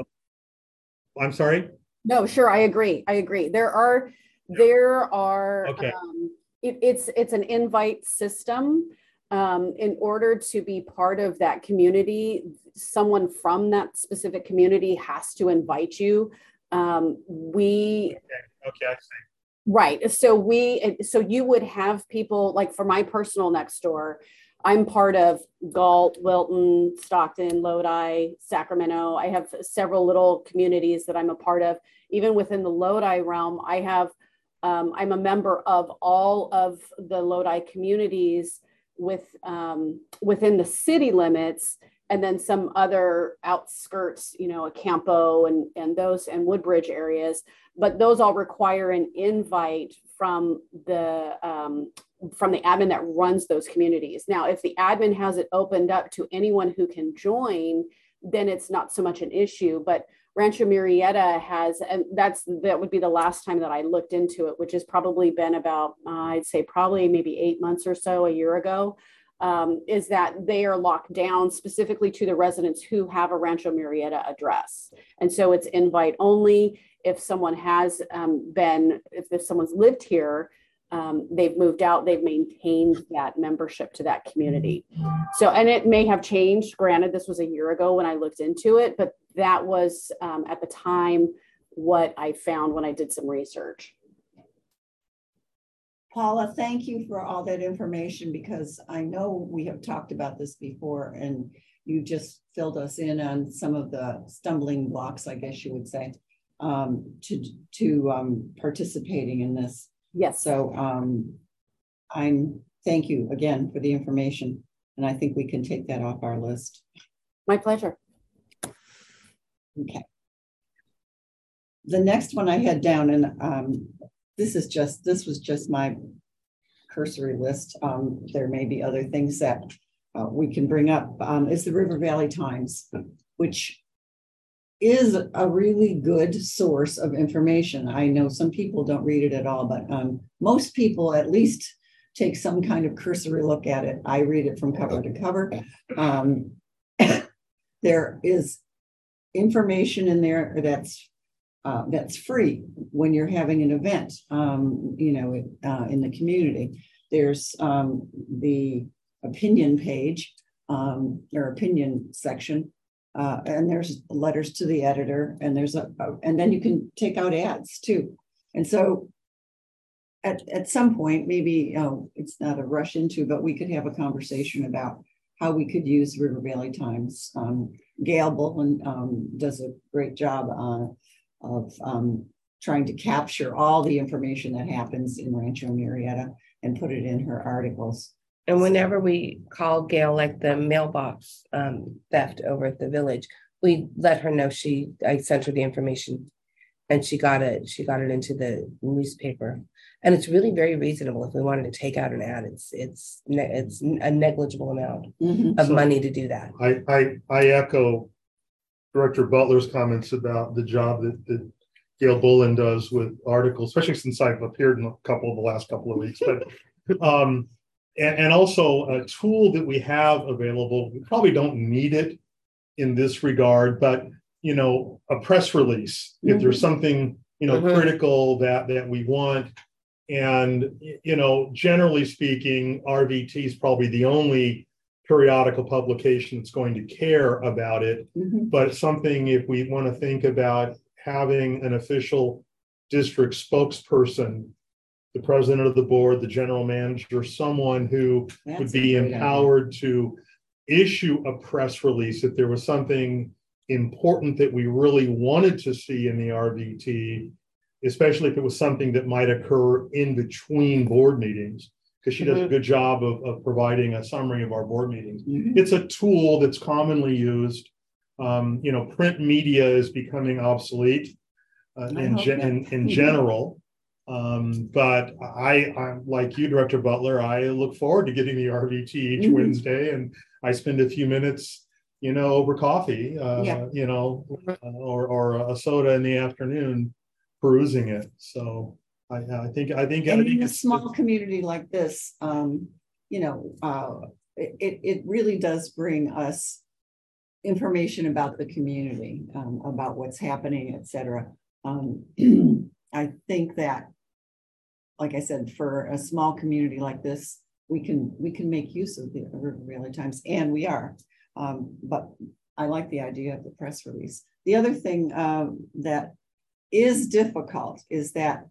I'm sorry? No, sure. I agree. I agree. There are, there are, Okay. um, it, it's, it's an invite system. Um, in order to be part of that community, someone from that specific community has to invite you. Um, we, Okay, okay, I see. right. So we, so you would have people like for my personal Nextdoor, I'm part of Galt, Wilton, Stockton, Lodi, Sacramento. I have several little communities that I'm a part of. Even within the Lodi realm, I have, um, I'm a member of all of the Lodi communities with um, within the city limits, and then some other outskirts, you know, a Campo and, and those and Woodbridge areas. But those all require an invite from the um, from the admin that runs those communities. Now, if the admin has it opened up to anyone who can join, then it's not so much an issue. But Rancho Murrieta has, and that's that would be the last time that I looked into it, which has probably been about, uh, I'd say probably maybe eight months or so, a year ago, um, is that they are locked down specifically to the residents who have a Rancho Murrieta address. And so it's invite only. If someone has um, been, if, if someone's lived here, um, they've moved out, they've maintained that membership to that community. So, and it may have changed. Granted, this was a year ago when I looked into it, but that was um, at the time what I found when I did some research. Paula, thank you for all that information, because I know we have talked about this before and you just filled us in on some of the stumbling blocks, I guess you would say, um, to, to um, participating in this. Yes. So um, I'm, thank you again for the information. And I think we can take that off our list. My pleasure. Okay. The next one I had down, and um, this is just, this was just my cursory list. Um, there may be other things that uh, we can bring up, um, is the River Valley Times, which is a really good source of information. I know some people don't read it at all, but um, most people at least take some kind of cursory look at it. I read it from cover to cover. Um, there is information in there that's uh, that's free when you're having an event, um, you know, uh, in the community. There's um, the opinion page um, or opinion section. Uh, and there's letters to the editor, and there's a, a, and then you can take out ads too. And so at, at some point, maybe, you know, it's not a rush into, but we could have a conversation about how we could use River Valley Times. Um, Gail Bullen um, does a great job uh, of um, trying to capture all the information that happens in Rancho Murrieta and put it in her articles. And whenever we call Gail, like the mailbox um, theft over at the village, we let her know she, I sent her the information and she got it, she got it into the newspaper. And it's really very reasonable. If we wanted to take out an ad, it's it's it's a negligible amount Mm-hmm. of So money to do that. I, I, I echo Director Butler's comments about the job that, that Gail Bullen does with articles, especially since I've appeared in a couple of the last couple of weeks. But um, and, and also a tool that we have available, we probably don't need it in this regard, but you know, a press release, if there's something, you know, Mhm. critical that that we want. And, you know, generally speaking, R V T is probably the only periodical publication that's going to care about it. Mm-hmm. But something, if we want to think about having an official district spokesperson, the president of the board, the general manager, someone who That's would a be great empowered to issue a press release if there was something important that we really wanted to see in the R V T, especially if it was something that might occur in between board meetings. because she does a Mhm. good job of, of providing a summary of our board meetings. Mhm. It's a tool that's commonly used. Um, you know, print media is becoming obsolete uh, I in, hope gen- not. in, in general. Um, but I, I, like you, Director Butler, I look forward to getting the R V T each Mhm. Wednesday, and I spend a few minutes, you know, over coffee, uh, Yeah. you know, uh, or, or a soda in the afternoon, perusing it. So I, I think, I think, I And think in a it's, small it's- community like this, um, you know, uh, it, it- it really does bring us information about the community, um, about what's happening, et cetera. Um, I think that, like I said, for a small community like this, we can, we can make use of the River Times, and we are. Um, but I like the idea of the press release. The other thing um, that is difficult is that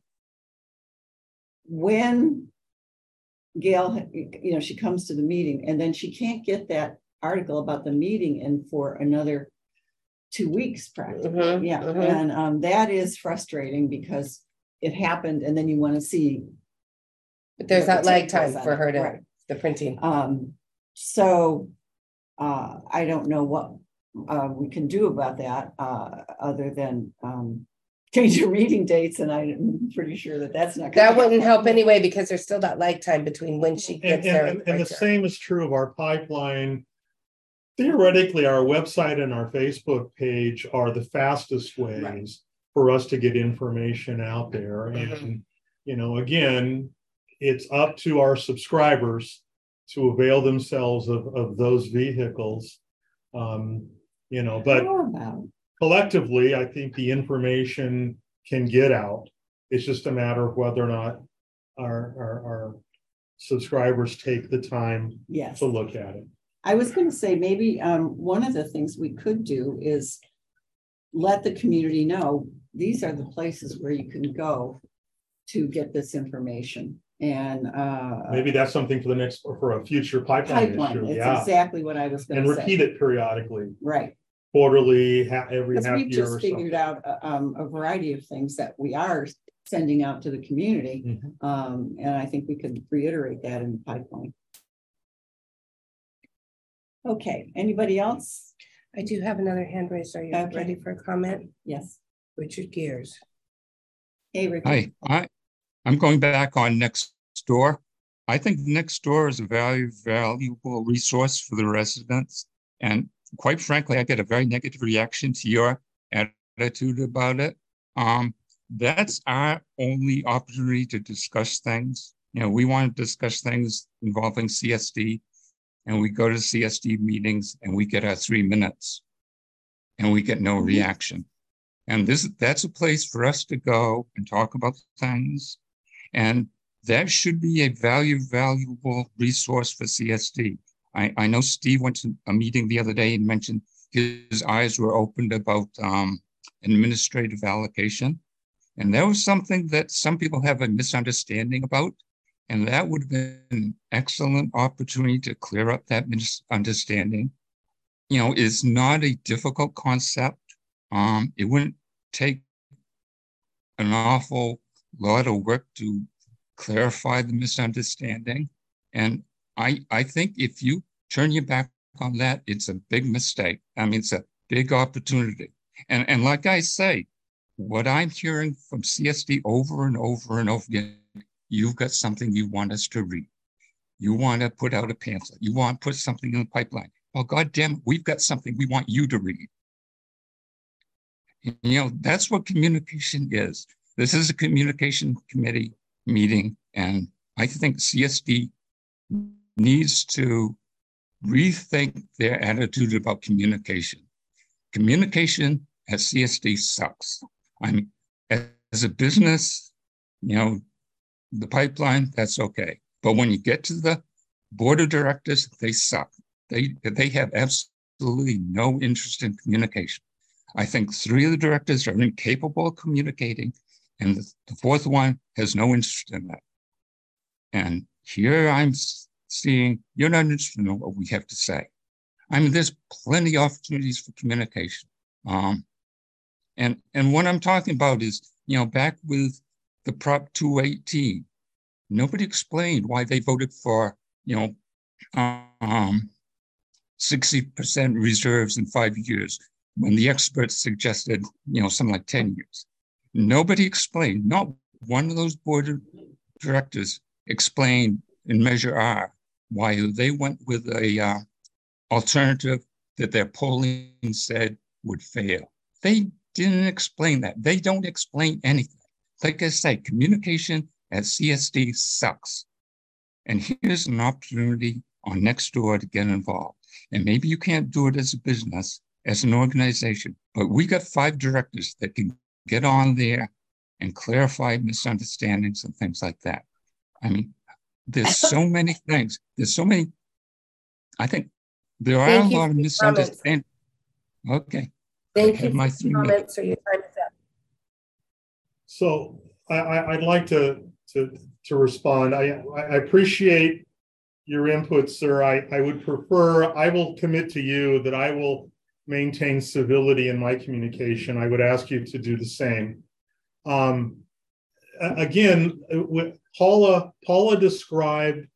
when Gail, you know, she comes to the meeting and then she can't get that article about the meeting in for another two weeks practically. Mhm, Yeah, mhm. and um, that is frustrating because it happened and then you want to see. But there's what the that lag take time was on for it. her to, Right. the printing. Um, so uh, I don't know what uh, we can do about that uh, other than um, change your meeting dates, and I'm pretty sure that that's not. That wouldn't help anyway, because there's still that lag time between when she and, gets and, there. and, and the same is true of our pipeline. Theoretically, our website and our Facebook page are the fastest ways Right. for us to get information out there. Mhm. And, you know, again, it's up to our subscribers to avail themselves of, of those vehicles. Um, you know, but How about collectively, I think the information can get out. It's just a matter of whether or not our, our, our subscribers take the time yes? to look at it. I was going to say maybe um, one of the things we could do is let the community know these are the places where you can go to get this information. And uh, Maybe that's something for the next, or for a future pipeline pipeline, issue. it's Yeah. exactly what I was going And to say. repeat it periodically, Right. quarterly, ha- every Because half we've year or just figured something. out uh, um, a variety of things that we are sending out to the community. Mhm. Um, and I think we could reiterate that in the pipeline. Okay, anybody else? I do have another hand raised. Are you Okay. ready for a comment? Yes. Richard Gears. Hey, Richard. Hi, I, I'm going back on Nextdoor. I think Nextdoor is a very valuable resource for the residents. And quite frankly, I get a very negative reaction to your attitude about it. Um, that's our only opportunity to discuss things. You know, we want to discuss things involving C S D, and we go to C S D meetings and we get our three minutes and we get no Mhm. reaction. And this that's a place for us to go and talk about things. And that should be a value, valuable resource for C S D. I, I know Steve went to a meeting the other day and mentioned his eyes were opened about um, administrative allocation. And that was something that some people have a misunderstanding about. And that would have been an excellent opportunity to clear up that misunderstanding. You know, it's not a difficult concept. Um, it wouldn't take an awful lot of work to clarify the misunderstanding. And I, I think if you turn your back on that, it's a big mistake. I mean, it's a big opportunity. And, and like I say, what I'm hearing from C S D over and over and over again, you've got something you want us to read. You want to put out a pamphlet. You want to put something in the pipeline. Well, God damn it, we've got something we want you to read. You know, that's what communication is. This is a communication committee meeting, and I think C S D needs to rethink their attitude about communication. Communication at C S D sucks. I mean, as a business, you know, the pipeline, that's okay. But when you get to the board of directors, they suck. They, they have absolutely no interest in communication. I think three of the directors are incapable of communicating, and the, the fourth one has no interest in that. And here I'm seeing you're not interested in what we have to say. I mean, there's plenty of opportunities for communication. Um, and, and what I'm talking about is, you know, back with the Prop two eighteen, Nobody explained why they voted for, you know, um, sixty percent reserves in five years when the experts suggested, you know, something like ten years. Nobody explained, not one of those board of directors explained in Measure R why they went with a uh, alternative that their polling said would fail. They didn't explain that. They don't explain anything. Like I say, communication at C S D sucks. And here's an opportunity on Nextdoor to get involved. And maybe you can't do it as a business, as an organization, but we got five directors that can get on there and clarify misunderstandings and things like that. I mean, there's so many things. There's so many, I think there are Thank a you lot of for your misunderstandings. Okay. Thank I you for my your three minutes. comments, or your time is up. So I, I, I'd like to, to, to respond. I, I appreciate your input, sir. I, I would prefer, I will commit to you that I will maintain civility in my communication. I would ask you to do the same. Um, again, with Paula, Paula described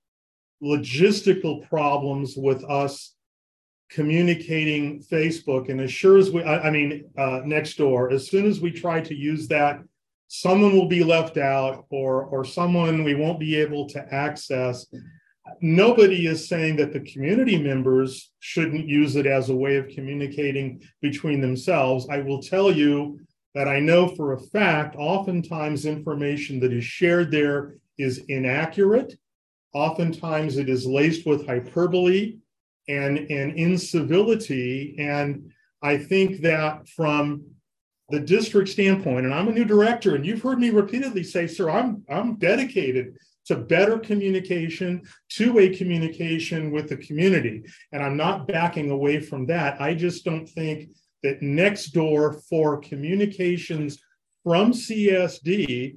logistical problems with us communicating Facebook, and as sure as we, I, I mean, uh, Nextdoor, as soon as we try to use that, someone will be left out, or or someone we won't be able to access. Nobody is saying that the community members shouldn't use it as a way of communicating between themselves. I will tell you that I know for a fact, oftentimes information that is shared there is inaccurate. Oftentimes it is laced with hyperbole and, and incivility. And I think that from the district standpoint, and I'm a new director, and you've heard me repeatedly say, sir, I'm, I'm dedicated to better communication, two-way communication with the community. And I'm not backing away from that. I just don't think that Nextdoor for communications from C S D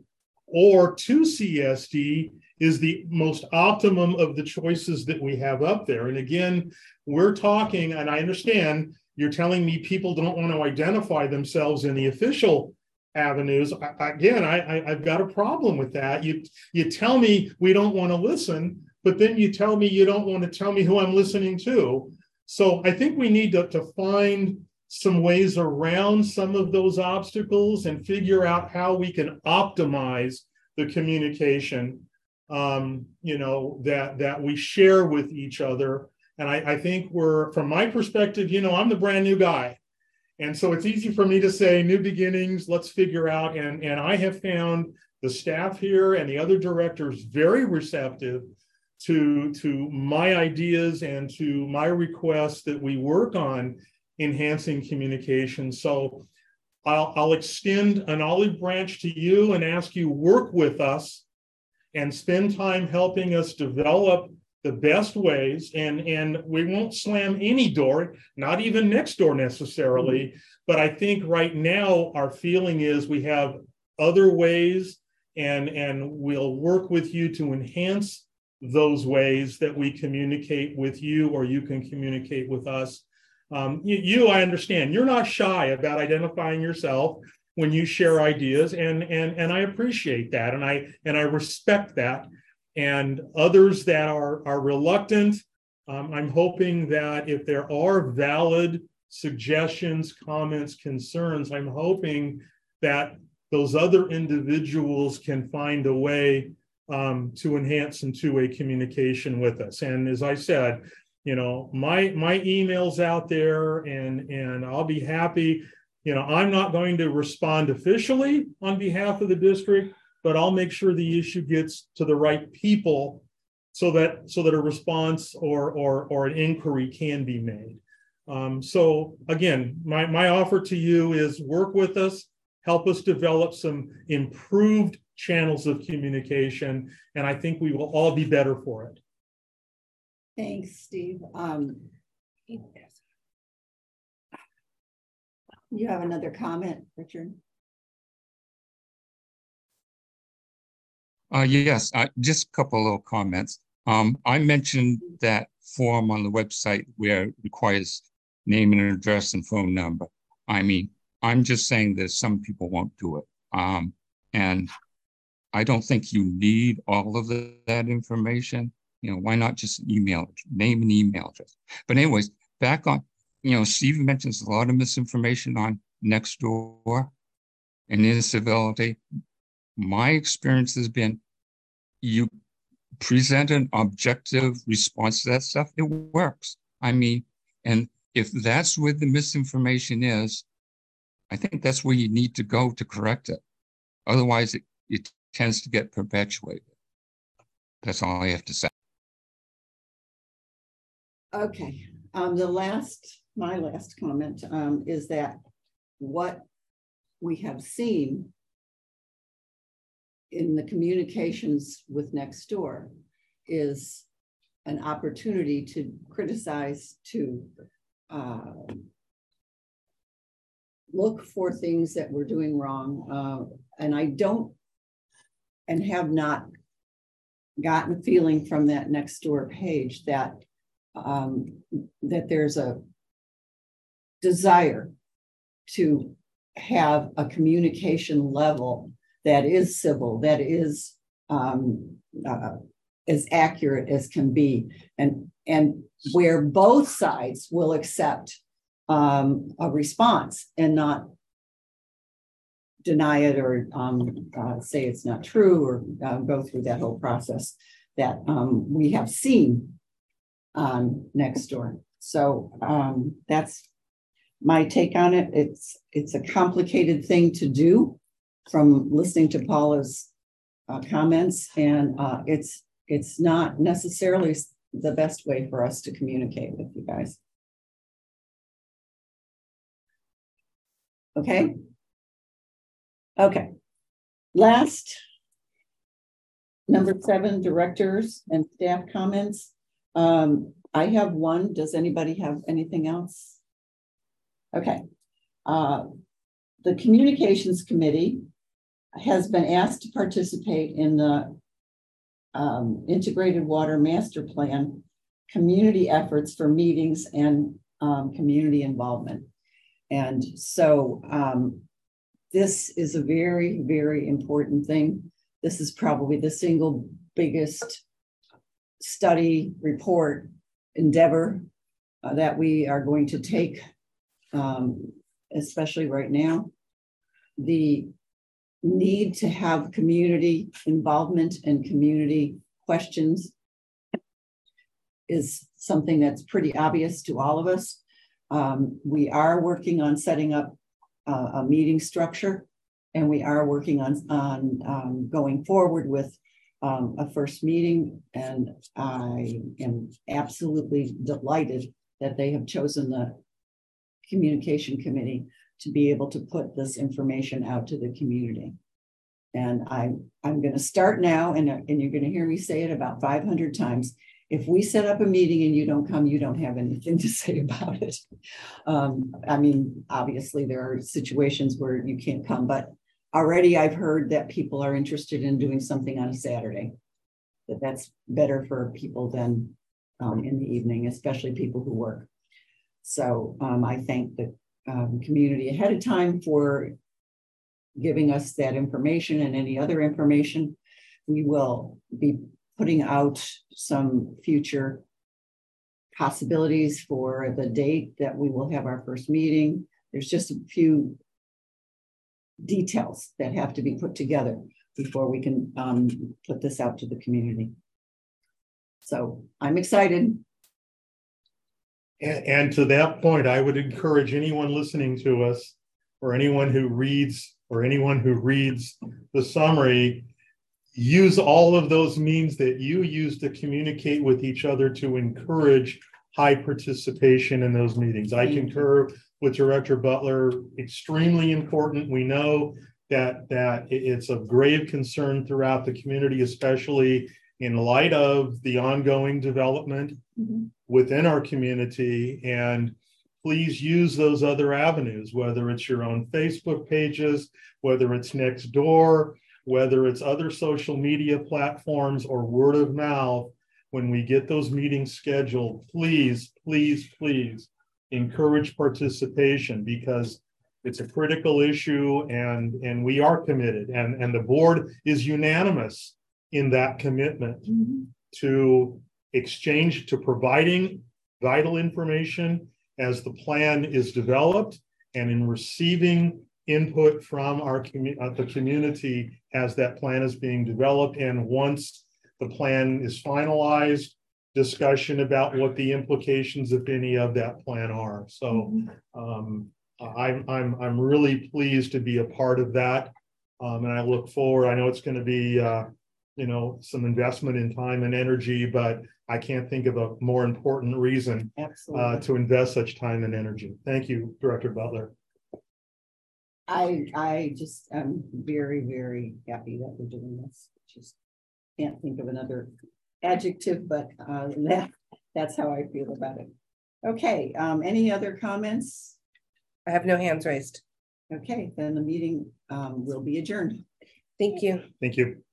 or to C S D is the most optimum of the choices that we have up there. And again, we're talking, and I understand you're telling me people don't want to identify themselves in the official avenues. I, again, I, I, I've got a problem with that. You, you tell me we don't want to listen, but then you tell me you don't want to tell me who I'm listening to. So I think we need to, to find some ways around some of those obstacles and figure out how we can optimize the communication, um, you know, that, that we share with each other. And I, I think we're, from my perspective, you know, I'm the brand new guy. And so it's easy for me to say new beginnings, let's figure out. And, and I have found the staff here and the other directors very receptive to, to my ideas and to my requests that we work on enhancing communication. So I'll, I'll extend an olive branch to you and ask you work with us and spend time helping us develop the best ways. And, and we won't slam any door, not even Nextdoor necessarily. Mm-hmm. But I think right now our feeling is we have other ways, and, and we'll work with you to enhance those ways that we communicate with you, or you can communicate with us. Um, you, you, I understand, you're not shy about identifying yourself when you share ideas, and, and, and I appreciate that, and I, and I respect that. And others that are, are reluctant, um, I'm hoping that if there are valid suggestions, comments, concerns, I'm hoping that those other individuals can find a way um, to enhance some two-way communication with us. And as I said, you know, my my email's out there, and and I'll be happy. You know, I'm not going to respond officially on behalf of the district, but I'll make sure the issue gets to the right people so that so that a response or or or an inquiry can be made. Um, so again, my my offer to you is work with us, help us develop some improved channels of communication, and I think we will all be better for it. Thanks, Steve. Um, you have another comment, Richard? Uh, yes, uh, just a couple of little comments. Um, I mentioned that form on the website where it requires name and address and phone number. I mean, I'm just saying that some people won't do it. Um, and I don't think you need all of the, that information. You know, why not just email, name and email address? But anyways, back on, you know, Steve mentions a lot of misinformation on Nextdoor and incivility. My experience has been you present an objective response to that stuff, it works. I mean, and if that's where the misinformation is, I think that's where you need to go to correct it. Otherwise, it, it tends to get perpetuated. That's all I have to say. Okay, um, the last, my last comment um, is that what we have seen in the communications with Nextdoor is an opportunity to criticize, to uh, look for things that we're doing wrong. Uh, and I don't, and have not gotten a feeling from that Nextdoor page that um, that there's a desire to have a communication level that is civil, that is um, uh, as accurate as can be, and, and where both sides will accept um, a response and not deny it or um, uh, say it's not true or uh, go through that whole process that um, we have seen on Nextdoor. So um, that's my take on it. It's, it's a complicated thing to do from listening to Paula's uh, comments, and uh, it's, it's not necessarily the best way for us to communicate with you guys. Okay. Okay. Last, number seven, directors and staff comments. Um, I have one. Does anybody have anything else? Okay. Uh, the Communications Committee has been asked to participate in the um, Integrated Water Master Plan community efforts for meetings and um, community involvement. And so um, this is a very, very important thing. This is probably the single biggest study report endeavor uh, that we are going to take, um, especially right now. The need to have community involvement and community questions is something that's pretty obvious to all of us. Um, we are working on setting up uh, a meeting structure, and we are working on, on um, going forward with um, a first meeting. And I am absolutely delighted that they have chosen the Communication Committee to be able to put this information out to the community. And I, I'm going to start now, and, and you're going to hear me say it about five hundred times. If we set up a meeting and you don't come, you don't have anything to say about it. Um, I mean, obviously there are situations where you can't come, but already I've heard that people are interested in doing something on a Saturday, that that's better for people than um, in the evening, especially people who work. So um, I thank the um, community ahead of time for giving us that information and any other information. We will be putting out some future possibilities for the date that we will have our first meeting. There's just a few details that have to be put together before we can um, put this out to the community. So I'm excited. And, and to that point, I would encourage anyone listening to us, or anyone who reads, or anyone who reads the summary, use all of those means that you use to communicate with each other to encourage high participation in those meetings. I concur with Director Butler, extremely important. We know that, that it's of grave concern throughout the community, especially in light of the ongoing development mm-hmm. within our community. And please use those other avenues, whether it's your own Facebook pages, whether it's Nextdoor, whether it's other social media platforms or word of mouth. When we get those meetings scheduled, please, please, please encourage participation, because It's a critical issue, and, and we are committed, and, and the board is unanimous in that commitment Mhm. to exchange, to providing vital information as the plan is developed, and in receiving input from our commu- uh, the community as that plan is being developed. And once the plan is finalized, discussion about what the implications, if any, of that plan are. So um, I'm, I'm, I'm really pleased to be a part of that. Um, and I look forward, I know it's going to be, uh, you know, some investment in time and energy, but I can't think of a more important reason Absolutely. uh, to invest such time and energy. Thank you, Director Butler. I, I just am very, very happy that we're doing this. Just can't think of another adjective, but uh, that, that's how I feel about it. Okay, um, any other comments? I have no hands raised. Okay, then the meeting um, will be adjourned. Thank you. Thank you.